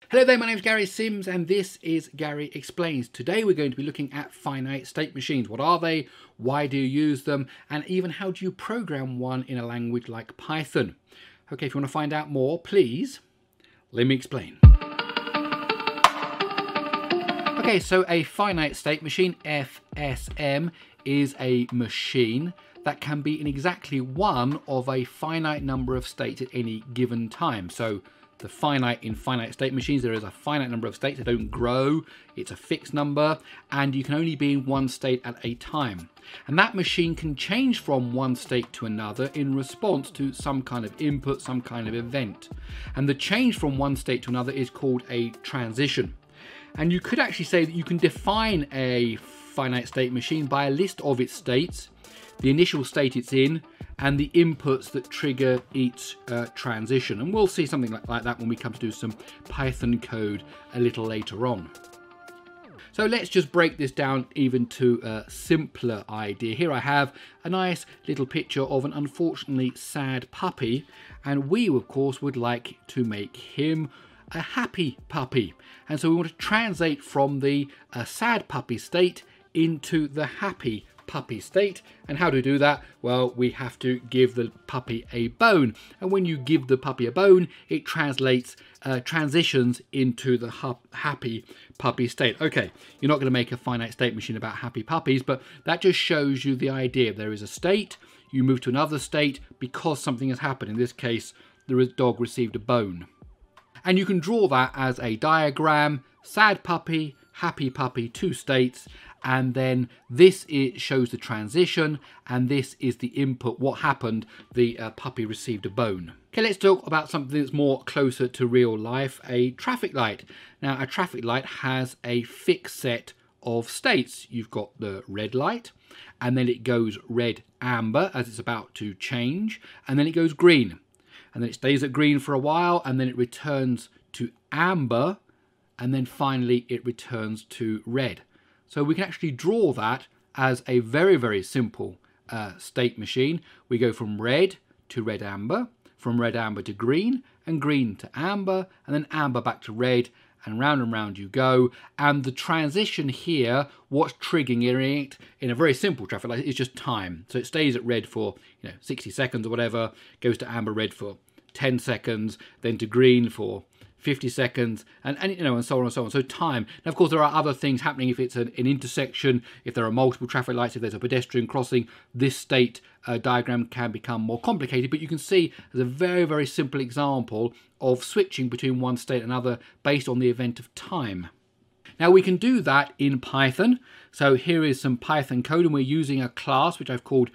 Hello there, my name is Gary Sims and this is Gary Explains. Today we're going to be looking at finite state machines. What are they? Why do you use them? And even how do you program one in a language like Python? Okay, if you want to find out more, please let me explain. Okay, so a finite state machine, FSM, is a machine that can be in exactly one of a finite number of states at any given time. So the finite in finite state machines, there is a finite number of states. They don't grow. It's a fixed number, and you can only be in one state at a time. And that machine can change from one state to another in response to some kind of input, some kind of event. And the change from one state to another is called a transition. And you could actually say that you can define a finite state machine by a list of its states, the initial state it's in, and the inputs that trigger each transition. And we'll see something like that when we come to do some Python code a little later on. So let's just break this down even to a simpler idea. Here I have a nice little picture of an unfortunately sad puppy, and we of course would like to make him a happy puppy. And so we want to translate from the sad puppy state into the happy puppy state. And how do we do that? Well, we have to give the puppy a bone, and when you give the puppy a bone, it translates transitions into the happy puppy state. Okay, you're not going to make a finite state machine about happy puppies, but that just shows you the idea. There is a state, you move to another state because something has happened. In this case, the dog received a bone. And you can draw that as a diagram: sad puppy, happy puppy, two states, and then this shows the transition, and this is the input, what happened, the puppy received a bone. Okay, let's talk about something that's more closer to real life, a traffic light. Now, a traffic light has a fixed set of states. You've got the red light, and then it goes red amber as it's about to change, and then it goes green. And then it stays at green for a while, and then it returns to amber, and then finally it returns to red. So we can actually draw that as a very, very simple state machine. We go from red to red amber, from red amber to green, and green to amber, and then amber back to red, and round you go. And the transition here, what's triggering it in a very simple traffic light is just time. So it stays at red for 60 seconds or whatever, goes to amber red for 10 seconds, then to green for 50 seconds, and so on and so on. So time. Now, of course, there are other things happening if it's an intersection, if there are multiple traffic lights, if there's a pedestrian crossing. This state diagram can become more complicated, but you can see as a very, very simple example of switching between one state and another based on the event of time. Now, we can do that in Python. So here is some Python code, and we're using a class which I've called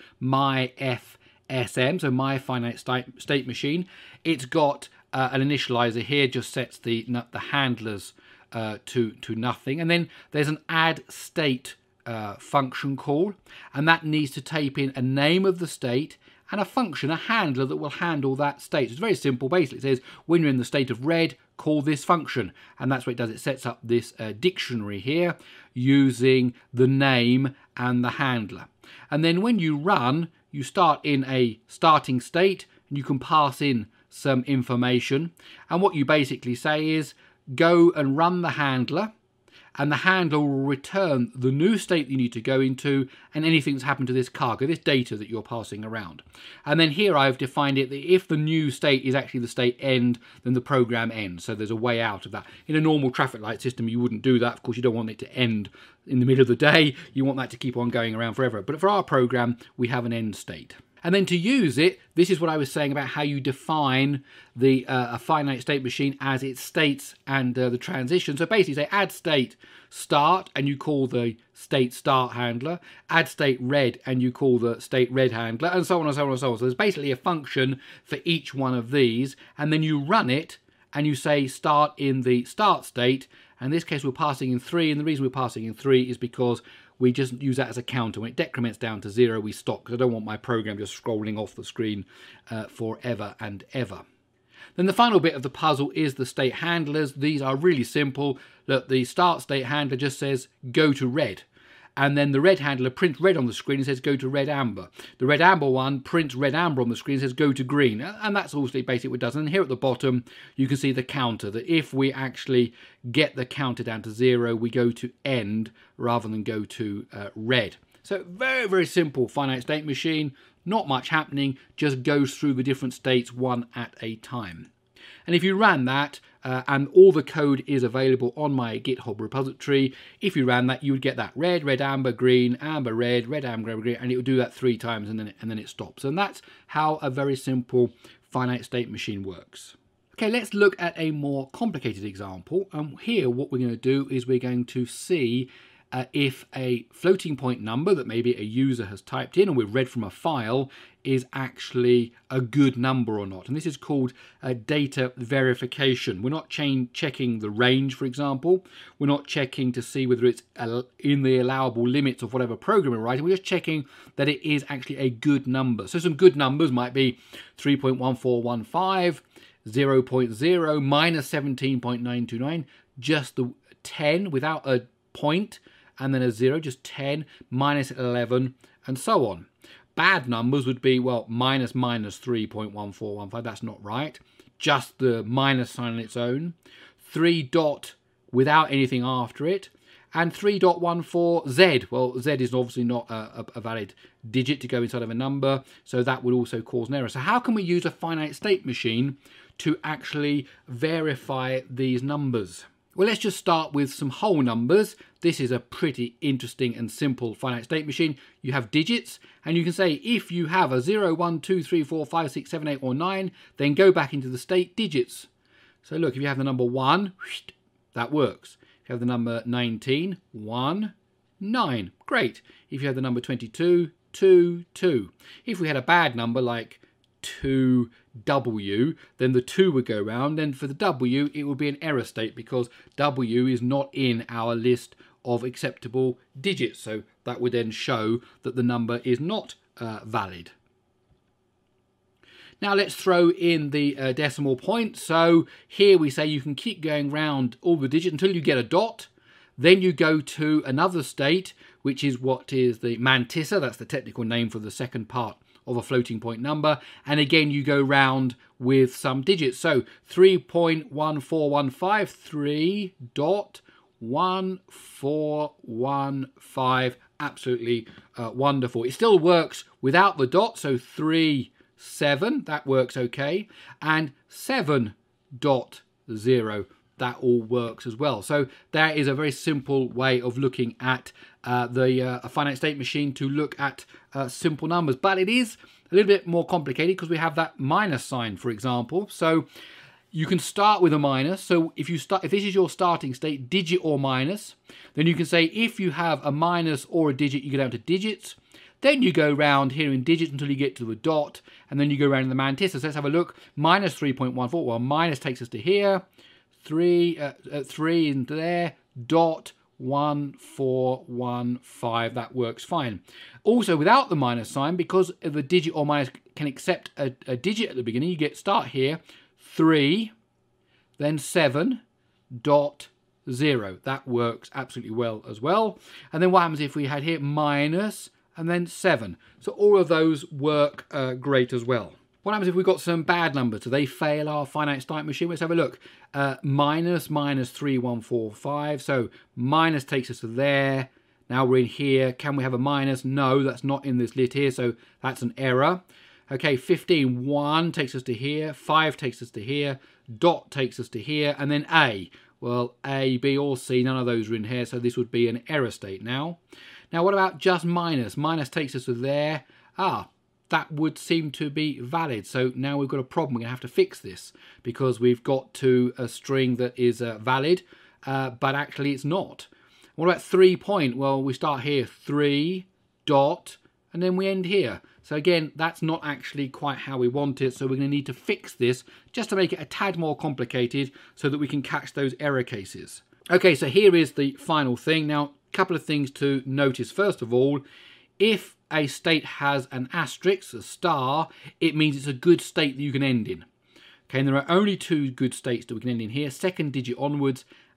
myFSM, so my finite state machine. It's got an initializer here, just sets the handlers to nothing, and then there's an add state function call, and that needs to type in a name of the state and a function, a handler that will handle that state. So it's very simple. Basically, it says when you're in the state of red, call this function, and that's what it does. It sets up this dictionary here using the name and the handler, and then when you run, you start in a starting state, and you can pass in some information, and what you basically say is go and run the handler, and the handler will return the new state you need to go into and anything that's happened to this cargo, this data that you're passing around. And then here I've defined it that if the new state is actually the state end, then the program ends. So there's a way out of that. In a normal traffic light system, you wouldn't do that. Of course, you don't want it to end in the middle of the day. You want that to keep on going around forever. But for our program, we have an end state. And then to use it, this is what I was saying about how you define the a finite state machine as its states and the transition. So basically say add state start, and you call the state start handler, add state red, and you call the state red handler, and so on and so on and so on. So there's basically a function for each one of these, and then you run it and you say start in the start state. And in this case we're passing in 3, and the reason we're passing in 3 is because we just use that as a counter. When it decrements down to 0, we stop, because I don't want my program just scrolling off the screen forever and ever. Then the final bit of the puzzle is the state handlers. These are really simple. Look, the start state handler just says go to red. and then the red handler prints red on the screen and says go to red amber. The red amber one prints red amber on the screen and says go to green, and that's also basically what it does. And here at the bottom you can see the counter, that if we actually get the counter down to 0, we go to end rather than go to red. So very, very simple finite state machine, not much happening, just goes through the different states one at a time. And if you ran that, and all the code is available on my GitHub repository, if you ran that, you would get that red, red, amber, green, amber, red, red, amber, green, and it would do that 3 times and then it stops. And that's how a very simple finite state machine works. Okay, let's look at a more complicated example. Here what we're going to do is we're going to see if a floating point number that maybe a user has typed in and we've read from a file is actually a good number or not. And this is called data verification. We're not checking the range, for example. We're not checking to see whether it's in the allowable limits of whatever program we're writing. We're just checking that it is actually a good number. So some good numbers might be 3.1415, 0.0, minus 17.929, just the 10 without a point, and then a 0, just 10, minus 11, and so on. Bad numbers would be, well, minus 3.1415, that's not right. Just the minus sign on its own. 3 dot without anything after it. And 3.14z, well, z is obviously not a valid digit to go inside of a number, so that would also cause an error. So how can we use a finite state machine to actually verify these numbers? Well, let's just start with some whole numbers. This is a pretty interesting and simple finite state machine. You have digits, and you can say if you have a 0, 1, 2, 3, 4, 5, 6, 7, 8, or 9, then go back into the state digits. So look, if you have the number 1, that works. If you have the number 19, 1, 9. Great. If you have the number 22, 2, 2. If we had a bad number like 2W, then the 2 would go round, and for the W it would be an error state because W is not in our list of acceptable digits, so that would then show that the number is not valid. Now let's throw in the decimal point. So here we say you can keep going round all the digits until you get a dot. Then you go to another state, which is what is the mantissa. That's the technical name for the second part of a floating point number, and again you go round with some digits. So 3.1415, 3.1415, absolutely wonderful. It still works without the dot, so 3, 7, that works okay, and 7.0, that all works as well. So that is a very simple way of looking at a finite state machine to look at simple numbers. But it is a little bit more complicated because we have that minus sign, for example. So you can start with a minus. So if this is your starting state, digit or minus, then you can say if you have a minus or a digit, you go down to digits. Then you go round here in digits until you get to the dot, and then you go around in the mantissa. So let's have a look. Minus 3.14. Well, minus takes us to here. 3 into there. Dot 1415. That works fine. Also, without the minus sign, because the digit or minus can accept a digit at the beginning, you start here. 3, then 7.0. That works absolutely well as well. And then what happens if we had here minus and then 7? So all of those work great as well. What happens if we've got some bad numbers? Do they fail our finite state machine? Let's have a look. Minus 3.145. So minus takes us to there. Now we're in here. Can we have a minus? No, that's not in this list here, so that's an error. Okay, 15, 1 takes us to here. 5 takes us to here. Dot takes us to here. And then A. Well, A, B, or C, none of those are in here, so this would be an error state now. Now, what about just minus? Minus takes us to there. That would seem to be valid. So now we've got a problem. We're going to have to fix this because we've got to a string that is valid, but actually it's not. What about 3 point? Well, we start here, 3, dot, and then we end here. So again, that's not actually quite how we want it. So we're going to need to fix this just to make it a tad more complicated so that we can catch those error cases. Okay, so here is the final thing. Now, a couple of things to notice. First of all, if a state has an asterisk, a star, it means it's a good state that you can end in. Okay, and there are only 2 good states that we can end in here, second digit onwards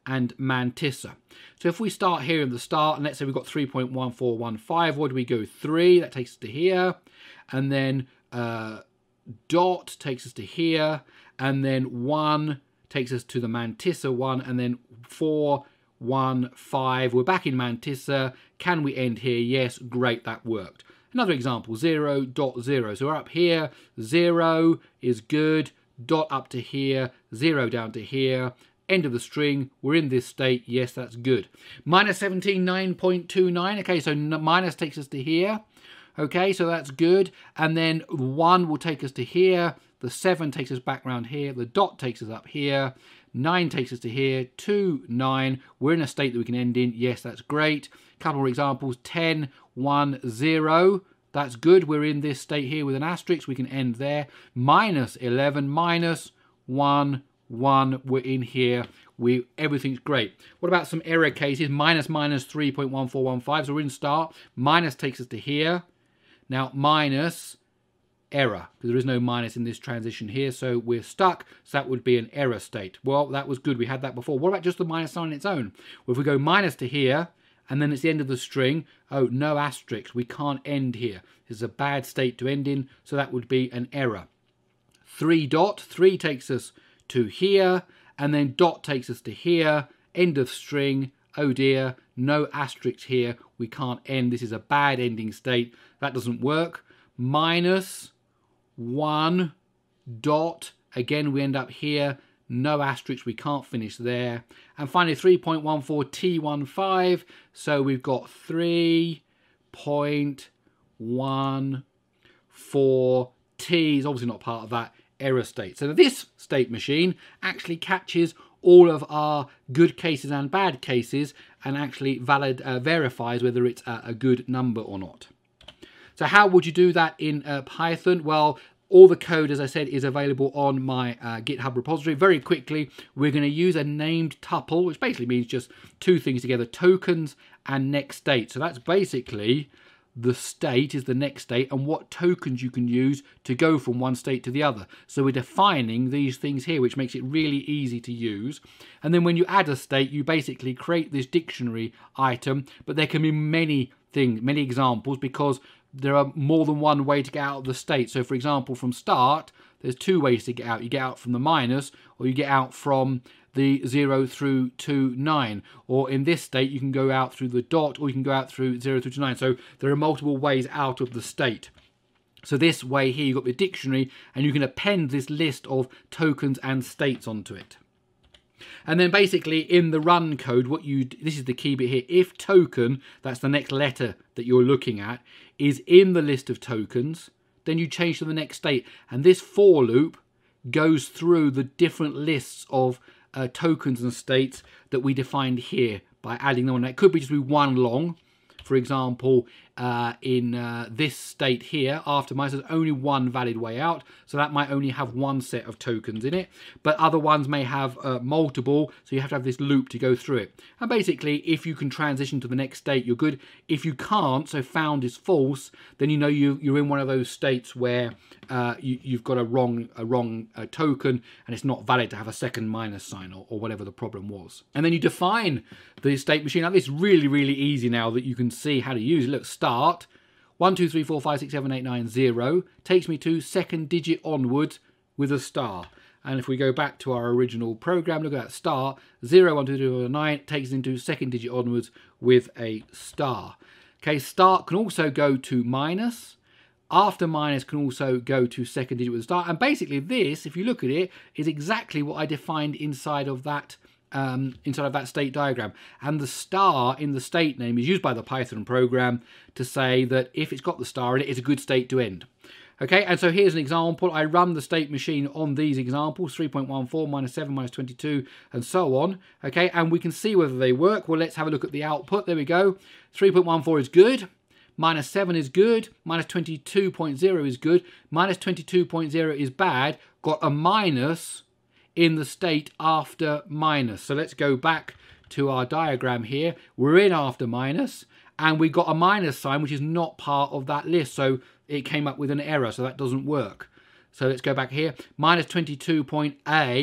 and mantissa. So if we start here in the start, and let's say we've got 3.1415, what do we go? 3, that takes us to here, and then dot takes us to here, and then 1 takes us to the mantissa 1, and then 4, 1, 5. We're back in mantissa. Can we end here? Yes, great, that worked. Another example, 0.0. So we're up here, 0 is good, dot up to here, 0 down to here, end of the string, we're in this state, yes, that's good. Minus 17, 9.29, okay, so minus takes us to here, okay, so that's good, and then 1 will take us to here, the 7 takes us back around here, the dot takes us up here, 9 takes us to here, 2, 9, we're in a state that we can end in, yes, that's great. Couple more examples, 10, 1, 0, that's good, we're in this state here with an asterisk, we can end there. Minus 11, minus 1, 1, we're in here, everything's great. What about some error cases? Minus 3.1415, so we're in start, minus takes us to here, now minus error, because there is no minus in this transition here, so we're stuck, so that would be an error state. Well, that was good, we had that before. What about just the minus sign on its own? Well, if we go minus to here, and then it's the end of the string, oh, no asterisk, we can't end here. This is a bad state to end in, so that would be an error. 3 dot, 3 takes us to here, and then dot takes us to here, end of string, oh dear, no asterisk here, we can't end, this is a bad ending state, that doesn't work. Minus 1 dot, again we end up here, no asterisk, we can't finish there. And finally 3.14T15, so we've got 3.14T is obviously not part of that error state. So this state machine actually catches all of our good cases and bad cases and actually verifies whether it's a good number or not. So how would you do that in Python? Well, all the code, as I said, is available on my GitHub repository. Very quickly, we're going to use a named tuple, which basically means just two things together, tokens and next state. So that's basically the state is the next state and what tokens you can use to go from one state to the other. So we're defining these things here, which makes it really easy to use. And then when you add a state, you basically create this dictionary item, but there can be many things, many examples, because there are more than one way to get out of the state. So for example, from start, there's two ways to get out. You get out from the minus, or you get out from the 0 through to 9. Or in this state, you can go out through the dot, or you can go out through 0 through to 9. So there are multiple ways out of the state. So this way here, you've got the dictionary, and you can append this list of tokens and states onto it. And then basically in the run code, this is the key bit here, if token, that's the next letter that you're looking at, is in the list of tokens, then you change to the next state. And this for loop goes through the different lists of tokens and states that we defined here by adding them on. It could be just be one long. For example, in this state here, after minus, there's only one valid way out, so that might only have one set of tokens in it, but other ones may have multiple, so you have to have this loop to go through it. And basically, if you can transition to the next state, you're good. If you can't, so found is false, then you know you're in one of those states where you've got a wrong token, and it's not valid to have a second minus sign or whatever the problem was. And then you define the state machine. Now, this is really, really easy now that you can see how to use it. Look, start 1 2 3 4 5 6 7 8 9 0 takes me to second digit onwards with a star. And if we go back to our original program, look at that, start 0 1 2 3 4 9 takes us into second digit onwards with a star. Okay, start can also go to minus. After minus can also go to second digit with a star. And basically this, if you look at it, is exactly what I defined inside of that state diagram. And the star in the state name is used by the Python program to say that if it's got the star in it, it's a good state to end. Okay, and so here's an example. I run the state machine on these examples, 3.14, minus 7, minus 22, and so on. Okay, and we can see whether they work. Well, let's have a look at the output. There we go. 3.14 is good. Minus 7 is good. Minus 22.0 is good. Minus 22.0 is bad. Got a minus in the state after minus. So let's go back to our diagram here. We're in after minus, and we got a minus sign, which is not part of that list. So it came up with an error, so that doesn't work. So let's go back here. Minus 22.A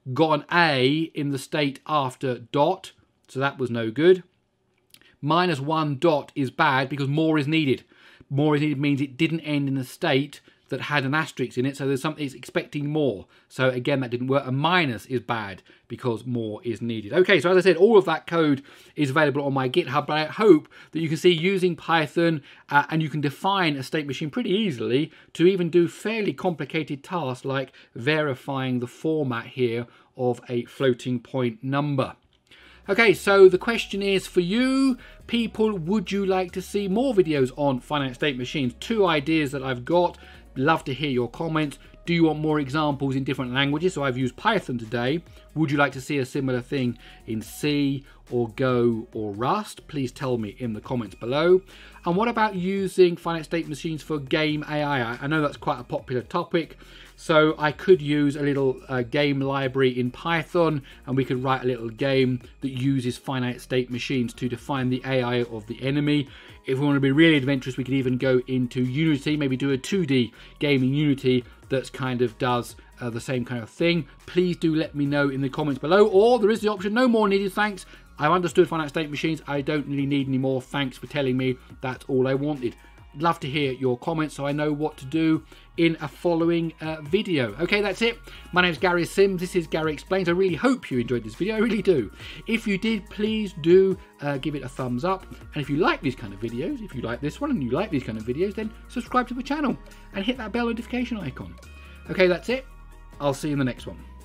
got an A in the state after dot, so that was no good. -1 dot is bad because more is needed. More is needed means it didn't end in a state that had an asterisk in it, so there's something it's expecting more. So again, that didn't work. A minus is bad because more is needed. Okay, so as I said, all of that code is available on my GitHub, but I hope that you can see using Python and you can define a state machine pretty easily to even do fairly complicated tasks like verifying the format here of a floating point number. Okay, so the question is for you, people, would you like to see more videos on finite state machines? 2 ideas that I've got. Love to hear your comments. Do you want more examples in different languages? So I've used Python today. Would you like to see a similar thing in C or Go or Rust? Please tell me in the comments below. And what about using finite state machines for game AI? I know that's quite a popular topic. So I could use a little game library in Python, and we could write a little game that uses finite state machines to define the AI of the enemy. If we want to be really adventurous, we could even go into Unity, maybe do a 2D game in Unity that kind of does the same kind of thing. Please do let me know in the comments below, or there is the option, no more needed, thanks. I've understood finite state machines. I don't really need any more. Thanks for telling me that's all I wanted. Love to hear your comments so I know what to do in a following video. Okay, that's it. My name is Gary Sims. This is Gary Explains. I really hope you enjoyed this video. I really do. If you did, please do give it a thumbs up. And if you like these kind of videos, if you like this one and you like these kind of videos, then subscribe to the channel and hit that bell notification icon. Okay, that's it. I'll see you in the next one.